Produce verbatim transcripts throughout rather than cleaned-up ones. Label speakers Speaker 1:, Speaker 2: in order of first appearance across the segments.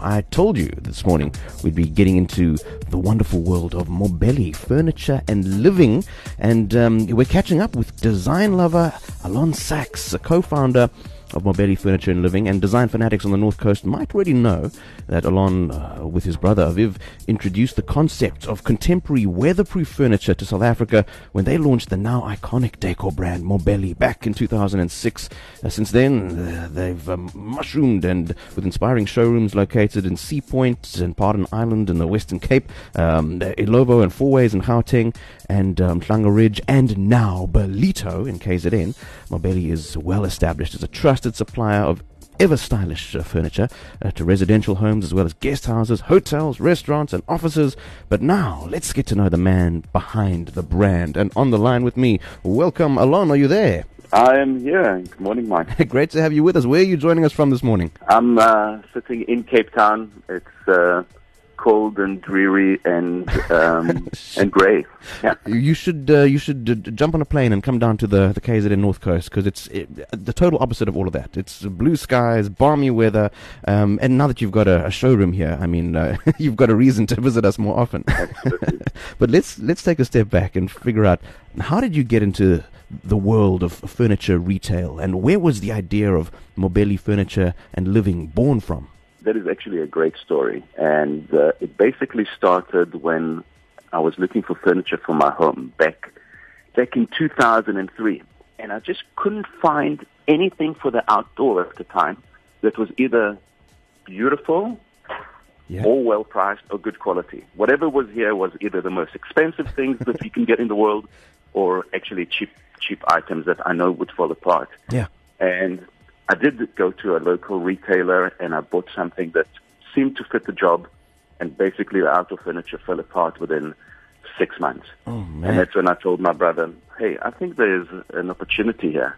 Speaker 1: I told you this morning we'd be getting into the wonderful world of Mobeli furniture and living, and um, we're catching up with design lover Alon Sachs, a co-founder of Mobeli Furniture and Living, and design fanatics on the North Coast might already know that Alon, uh, with his brother Aviv, introduced the concept of contemporary weatherproof furniture to South Africa when they launched the now iconic decor brand Mobeli back in two thousand six. Uh, since then, uh, they've um, mushroomed, and with inspiring showrooms located in Sea Point and Pardon Island in the Western Cape, um, Ilovo and Fourways in Gauteng, and um, Tlanga Ridge, and now Ballito in K Z N. Mobeli is well established as a trusted supplier of ever stylish uh, furniture uh, to residential homes as well as guest houses, hotels, restaurants and offices. But now let's get to know the man behind the brand. And on the line with me, welcome Alon. Are you there?
Speaker 2: I am here. Good morning, Mike.
Speaker 1: Great to have you with us. Where are you joining us from this morning?
Speaker 2: I'm uh, sitting in Cape Town. It's uh, cold and dreary and um, and grey. Yeah.
Speaker 1: You should uh, you should uh, jump on a plane and come down to the the K Z N North Coast, because it's it, the total opposite of all of that. It's blue skies, balmy weather, um, and now that you've got a, a showroom here, I mean, uh, you've got a reason to visit us more often.
Speaker 2: Absolutely.
Speaker 1: But let's let's take a step back and figure out, how did you get into the world of furniture retail, and where was the idea of Mobeli Furniture and Living born from?
Speaker 2: That is actually a great story, and uh, it basically started when I was looking for furniture for my home back back in two thousand three, and I just couldn't find anything for the outdoor at the time that was either beautiful
Speaker 1: Yeah.
Speaker 2: or well priced or good quality. Whatever was here was either the most expensive things that you can get in the world, or actually cheap cheap items that I know would fall apart.
Speaker 1: Yeah.
Speaker 2: And I did go to a local retailer and I bought something that seemed to fit the job, and basically the outdoor furniture fell apart within six months.
Speaker 1: Oh, man.
Speaker 2: And that's when I told my brother, hey, I think there's an opportunity here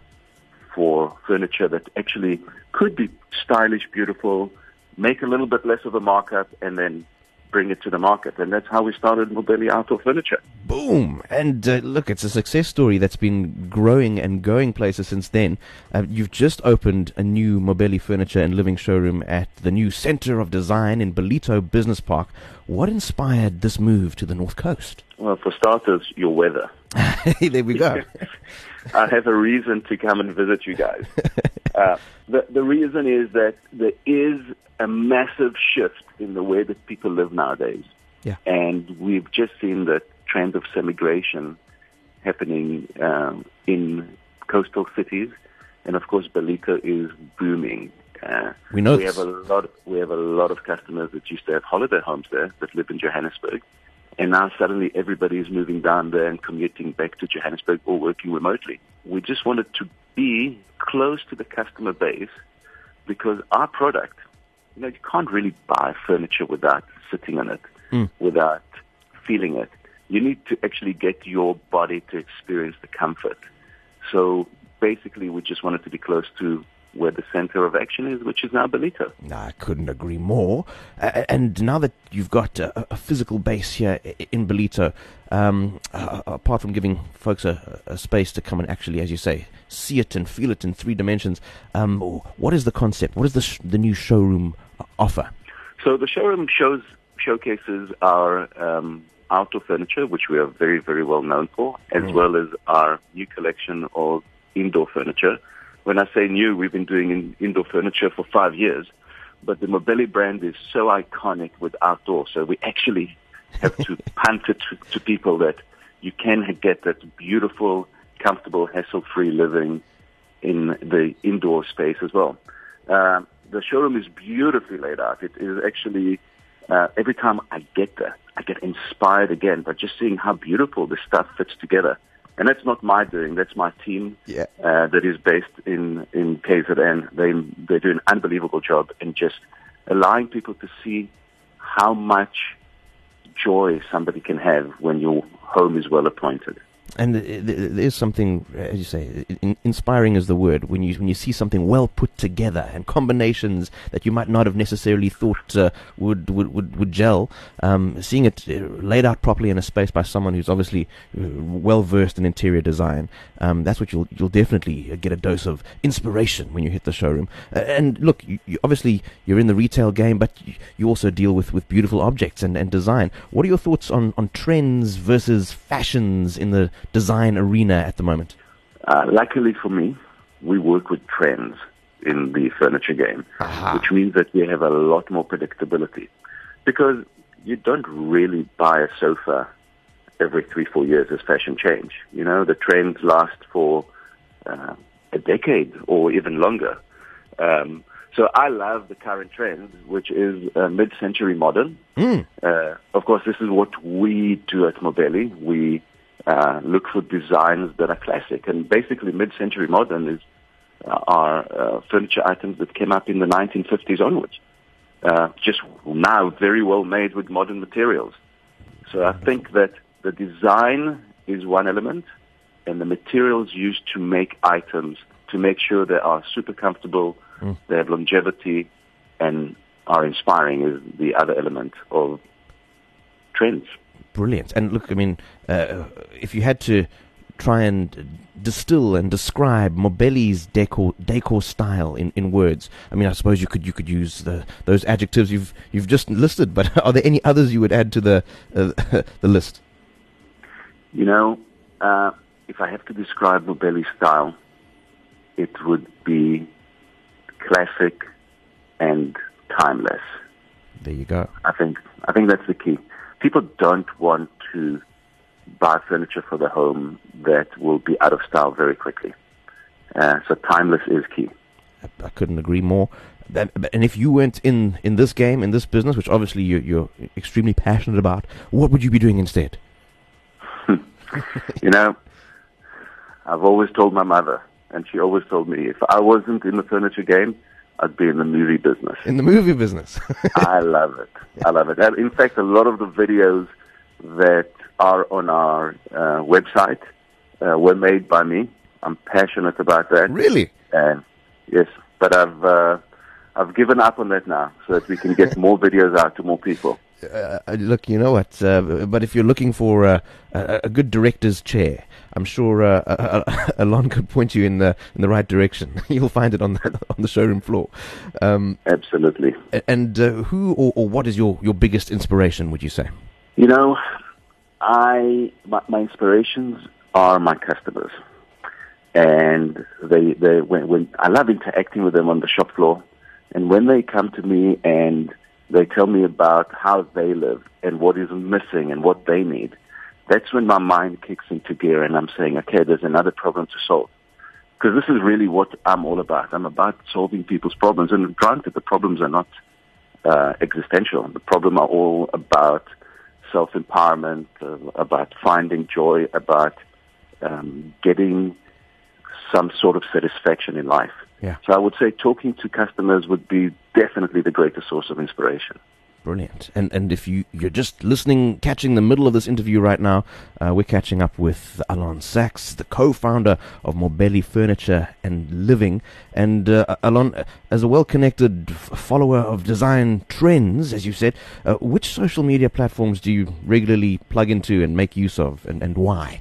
Speaker 2: for furniture that actually could be stylish, beautiful, make a little bit less of a markup, and then bring it to the market. And that's how we started Mobeli Outdoor Furniture.
Speaker 1: Boom! And uh, look, it's a success story that's been growing and going places since then. Uh, you've just opened a new Mobeli Furniture and Living showroom at the new Center of Design in Ballito Business Park. What inspired this move to the North Coast?
Speaker 2: Well, for starters, your weather.
Speaker 1: There we go.
Speaker 2: I have a reason to come and visit you guys. Uh, the, the reason is that there is a massive shift in the way that people live nowadays.
Speaker 1: Yeah.
Speaker 2: And we've just seen the trend of semigration happening um, in coastal cities. And of course, Ballito is booming. Uh,
Speaker 1: We know
Speaker 2: we
Speaker 1: this.
Speaker 2: have a lot. We have a lot of customers that used to have holiday homes there that live in Johannesburg, and now suddenly everybody is moving down there and commuting back to Johannesburg or working remotely. We just wanted to be close to the customer base, because our product, you know, you can't really buy furniture without sitting on it,
Speaker 1: Mm.
Speaker 2: without feeling it. You need to actually get your body to experience the comfort. So basically, we just wanted to be close to where the center of action is, which is now Ballito.
Speaker 1: No, I couldn't agree more. Uh, and now that you've got a, a physical base here i- in Ballito, um, uh, apart from giving folks a, a space to come and actually, as you say, see it and feel it in three dimensions, um, what is the concept? What does the, sh- the new showroom offer?
Speaker 2: So the showroom shows showcases our um, outdoor furniture, which we are very, very well known for, as
Speaker 1: Mm.
Speaker 2: well as our new collection of indoor furniture. When I say new, we've been doing in, indoor furniture for five years, but the Mobeli brand is so iconic with outdoor, so we actually have to punt it to, to people that you can get that beautiful, comfortable, hassle-free living in the indoor space as well. Uh, the showroom is beautifully laid out. It is actually, uh, every time I get there, I get inspired again by just seeing how beautiful this stuff fits together. And that's not my doing. That's my team
Speaker 1: Yeah.
Speaker 2: uh, that is based in, in K Z N. They, they do an unbelievable job in just allowing people to see how much joy somebody can have when your home is well appointed.
Speaker 1: And there's something, as you say, in, inspiring is the word. When you when you see something well put together and combinations that you might not have necessarily thought uh, would, would would would gel, um, seeing it laid out properly in a space by someone who's obviously well versed in interior design, um, that's what you'll you'll definitely get a dose of inspiration when you hit the showroom. Uh, and look, you, you obviously you're in the retail game, but you, you also deal with, with beautiful objects and, and design. What are your thoughts on, on trends versus fashions in the design arena at the moment?
Speaker 2: Uh, luckily for me, we work with trends in the furniture game, Aha. which means that we have a lot more predictability. Because you don't really buy a sofa every three, four years as fashion change. You know, the trends last for uh, a decade or even longer. Um, so I love the current trend, which is uh, mid-century modern. Mm. Uh, of course, this is what we do at Mobelli. We Uh, look for designs that are classic, and basically mid-century modern is uh, are uh, furniture items that came up in the nineteen fifties onwards. Uh, just now very well made with modern materials. So I think that the design is one element, and the materials used to make items to make sure they are super comfortable, mm. they have longevity, and are inspiring is the other element of trends.
Speaker 1: Brilliant. And look, I mean, uh, if you had to try and distill and describe Mobelli's decor decor style in, in words, I mean, I suppose you could you could use the, those adjectives you've you've just listed. But are there any others you would add to the uh, the list?
Speaker 2: You know, uh, if I have to describe Mobelli's style, it would be classic and timeless.
Speaker 1: There you go.
Speaker 2: I think I think that's the key. People don't want to buy furniture for the home that will be out of style very quickly. Uh, so timeless is key.
Speaker 1: I, I couldn't agree more. That, and if you weren't in, in this game, in this business, which obviously you're, you're extremely passionate about, what would you be doing instead?
Speaker 2: You know, I've always told my mother, and she always told me, if I wasn't in the furniture game, I'd be in the movie business.
Speaker 1: In the movie business.
Speaker 2: I love it. I love it. And in fact, a lot of the videos that are on our uh, website uh, were made by me. I'm passionate about that.
Speaker 1: Really?
Speaker 2: And yes, but I've uh, I've given up on that now, so that we can get more videos out to more people.
Speaker 1: Uh, look, you know what? Uh, but if you're looking for uh, a, a good director's chair, I'm sure uh, uh, Alon could point you in the in the right direction. You'll find it on the on the showroom floor. Um,
Speaker 2: Absolutely.
Speaker 1: And uh, who or, or what is your, your biggest inspiration? Would you say?
Speaker 2: You know, I my, my inspirations are my customers, and they they when, when I love interacting with them on the shop floor, and when they come to me and they tell me about how they live and what is missing and what they need, that's when my mind kicks into gear and I'm saying, okay, there's another problem to solve. Because this is really what I'm all about. I'm about solving people's problems. And granted, the problems are not uh, existential. The problems are all about self-empowerment, uh, about finding joy, about um, getting some sort of satisfaction in life.
Speaker 1: Yeah.
Speaker 2: So I would say talking to customers would be definitely the greatest source of inspiration.
Speaker 1: Brilliant. And and if you, you're just listening, catching the middle of this interview right now, uh, we're catching up with Alon Sachs, the co-founder of Mobelli Furniture and Living. And uh, Alon, as a well-connected f- follower of design trends, as you said, uh, which social media platforms do you regularly plug into and make use of, and, and why?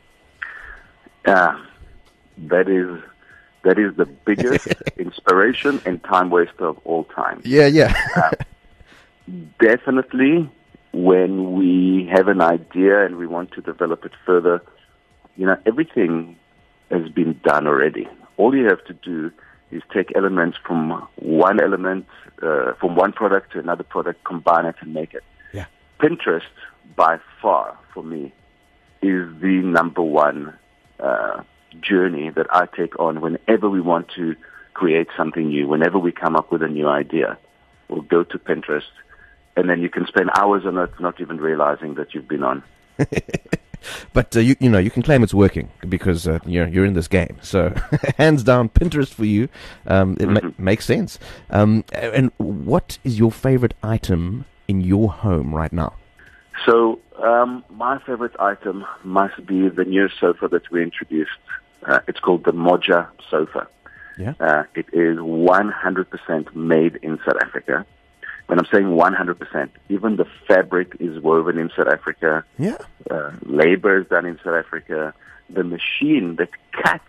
Speaker 2: Uh, that is... That is the biggest inspiration and time waster of all time.
Speaker 1: Yeah, yeah.
Speaker 2: uh, definitely, when we have an idea and we want to develop it further, you know, everything has been done already. All you have to do is take elements from one element, uh, from one product to another product, combine it and make it.
Speaker 1: Yeah.
Speaker 2: Pinterest, by far, for me, is the number one uh journey that I take on whenever we want to create something new. Whenever we come up with a new idea, we'll go to Pinterest, and then you can spend hours on it, not even realizing that you've been on.
Speaker 1: But uh, you you know you can claim it's working because uh, you're you're in this game. So hands down, Pinterest for you. Um, it mm-hmm. ma- makes sense. Um, and what is your favorite item in your home right now?
Speaker 2: So Um, my favorite item must be the new sofa that we introduced. Uh, it's called the Moja sofa.
Speaker 1: Yeah.
Speaker 2: Uh, it is one hundred percent made in South Africa. When I'm saying one hundred percent, even the fabric is woven in South Africa.
Speaker 1: Yeah.
Speaker 2: Uh, labor is done in South Africa. The machine that cuts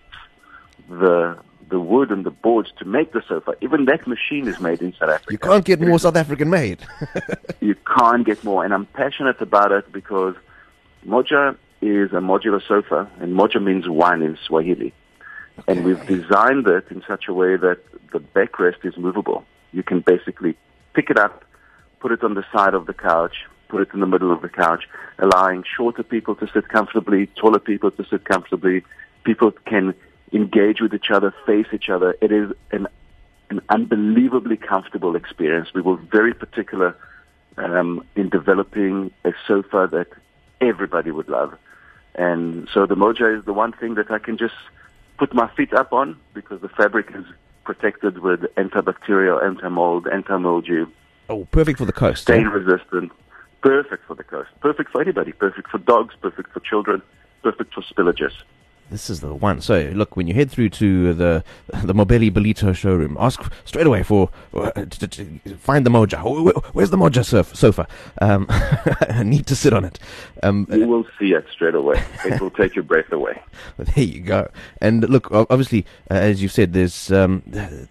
Speaker 2: the the wood and the boards to make the sofa, even that machine is made in South Africa.
Speaker 1: You can't get more South African made.
Speaker 2: You can't get more. And I'm passionate about it because Moja is a modular sofa, and Moja means one in Swahili. Okay. And we've designed it in such a way that the backrest is movable. You can basically pick it up, put it on the side of the couch, put it in the middle of the couch, allowing shorter people to sit comfortably, taller people to sit comfortably. People can engage with each other, face each other. It is an an unbelievably comfortable experience. We were very particular um, in developing a sofa that everybody would love. And so the Moja is the one thing that I can just put my feet up on because the fabric is protected with antibacterial, anti-mold, anti-mildew.
Speaker 1: Oh, perfect for the coast.
Speaker 2: Stain
Speaker 1: Yeah?
Speaker 2: resistant. Perfect for the coast. Perfect for anybody. Perfect for dogs. Perfect for children. Perfect for spillages.
Speaker 1: This is the one. So, look, when you head through to the the Mobeli Belito showroom, ask straight away for uh, to, to find the Moja. Where, where's the Moja surf, sofa? Um, I need to sit on it. Um,
Speaker 2: you will see it straight away. It will take your breath away.
Speaker 1: There you go. And look, obviously, uh, as you've said, there's um,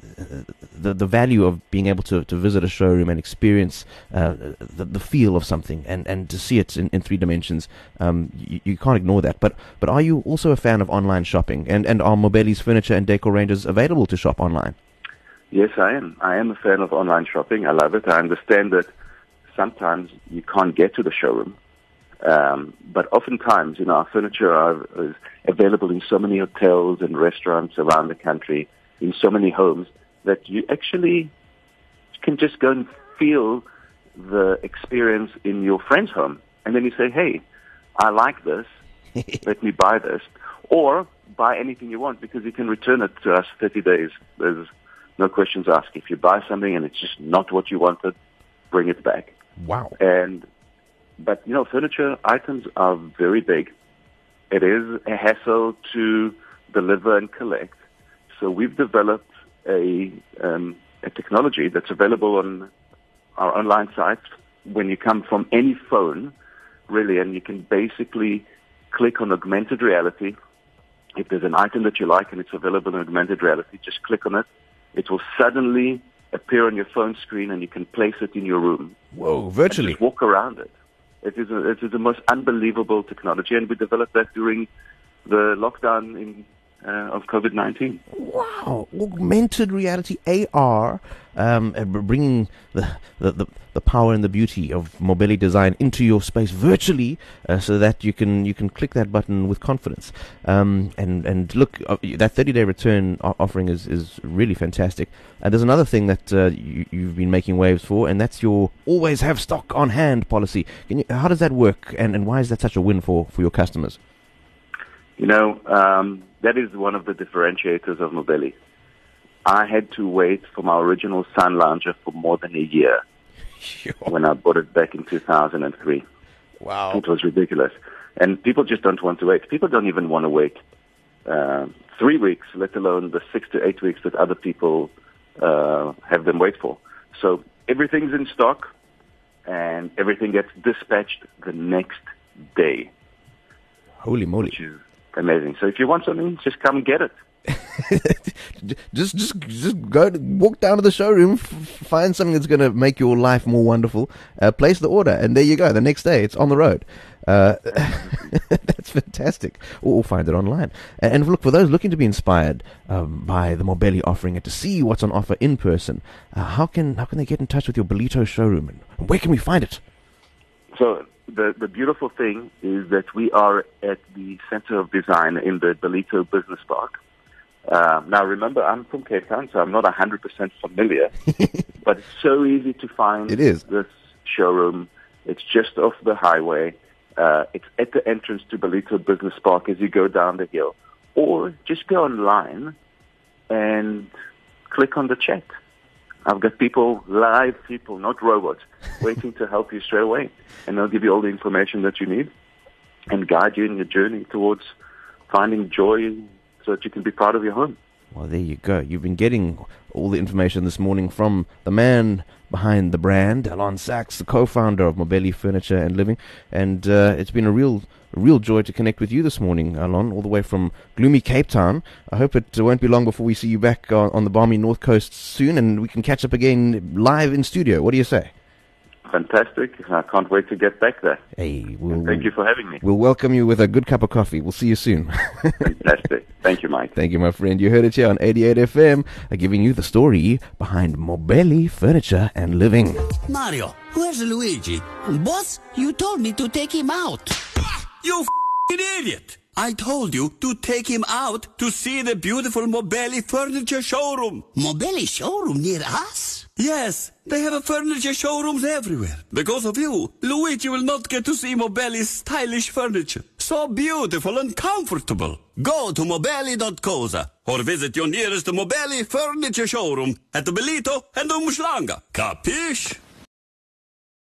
Speaker 1: the the value of being able to, to visit a showroom and experience uh, the, the feel of something and, and to see it in, in three dimensions. Um, you, you can't ignore that. But but are you also a fan of online shopping, and, and are Mobeli's furniture and decor ranges available to shop online?
Speaker 2: Yes, I am. I am a fan of online shopping. I love it. I understand that sometimes you can't get to the showroom, um, but oftentimes, you know, our furniture are, is available in so many hotels and restaurants around the country, in so many homes, that you actually can just go and feel the experience in your friend's home. And then you say, hey, I like this. Let me buy this. Or buy anything you want because you can return it to us thirty days. There's no questions asked. If you buy something and it's just not what you wanted, bring it back.
Speaker 1: Wow.
Speaker 2: And, but, you know, furniture items are very big. It is a hassle to deliver and collect. So we've developed a, um, a technology that's available on our online sites when you come from any phone, really, and you can basically click on augmented reality. If there's an item that you like and it's available in augmented reality, just click on it. It will suddenly appear on your phone screen and you can place it in your room.
Speaker 1: Whoa, virtually.
Speaker 2: Just walk around it. It is, a, it is the most unbelievable technology, and we developed that during the lockdown in, uh, of COVID nineteen.
Speaker 1: Wow, augmented reality, A R, um, bringing the, the, the, the power and the beauty of Mobeli design into your space virtually, uh, so that you can you can click that button with confidence. Um, and and look, uh, that thirty-day return offering is, is really fantastic. And there's another thing that uh, you, you've been making waves for, and that's your always have stock on hand policy. Can you, how does that work, and, and why is that such a win for, for your customers?
Speaker 2: You know, um, that is one of the differentiators of Mobeli. I had to wait for my original Sun Lounger for more than a year
Speaker 1: Sure.
Speaker 2: when I bought it back in two thousand three.
Speaker 1: Wow.
Speaker 2: It was ridiculous. And people just don't want to wait. People don't even want to wait uh, three weeks, let alone the six to eight weeks that other people uh, have them wait for. So everything's in stock, and everything gets dispatched the next day.
Speaker 1: Holy moly.
Speaker 2: Which is amazing. So if you want something, just come get it.
Speaker 1: just, just, just go walk down to the showroom, f- find something that's going to make your life more wonderful. Uh, place the order, and there you go. The next day, it's on the road. Uh, that's fantastic. Or, or find it online. And, and look, for those looking to be inspired um, by the Mobeli offering and to see what's on offer in person, uh, how can how can they get in touch with your Belito showroom, and where can we find it?
Speaker 2: So the the beautiful thing is that we are at the center of design in the Belito Business Park. Uh, now, remember, I'm from Cape Town, so I'm not one hundred percent familiar, but it's so easy to find
Speaker 1: It is.
Speaker 2: this showroom. It's just off the highway. Uh, it's at the entrance to Belito Business Park as you go down the hill. Or just go online and click on the chat. I've got people, live people, not robots, waiting to help you straight away. And they'll give you all the information that you need and guide you in your journey towards finding joy so that you can be proud of your home.
Speaker 1: Well, there you go. You've been getting all the information this morning from the man behind the brand, Alon Sachs, the co-founder of Mobeli Furniture and Living. And uh, it's been a real a real joy to connect with you this morning, Alon, all the way from gloomy Cape Town. I hope it won't be long before we see you back on, on the balmy North Coast soon, and we can catch up again live in studio. What do you say?
Speaker 2: Fantastic. I can't wait to get back there.
Speaker 1: Hey, we'll,
Speaker 2: Thank you for having me.
Speaker 1: We'll welcome you with a good cup of coffee. We'll see you soon.
Speaker 2: Fantastic. Thank you, Mike.
Speaker 1: Thank you, my friend. You heard it here on eighty-eight F M, uh, giving you the story behind Mobeli Furniture and Living.
Speaker 3: Mario, where's Luigi? Boss, you told me to take him out. You f***ing idiot! I told you to take him out to see the beautiful Mobeli Furniture Showroom. Mobeli Showroom near us? Yes, they have a furniture showrooms everywhere. Because of you, Luigi will not get to see Mobeli's stylish furniture. So beautiful and comfortable. Go to mobeli dot coza or visit your nearest Mobeli Furniture Showroom at the Belito and Umhlanga. Capiche?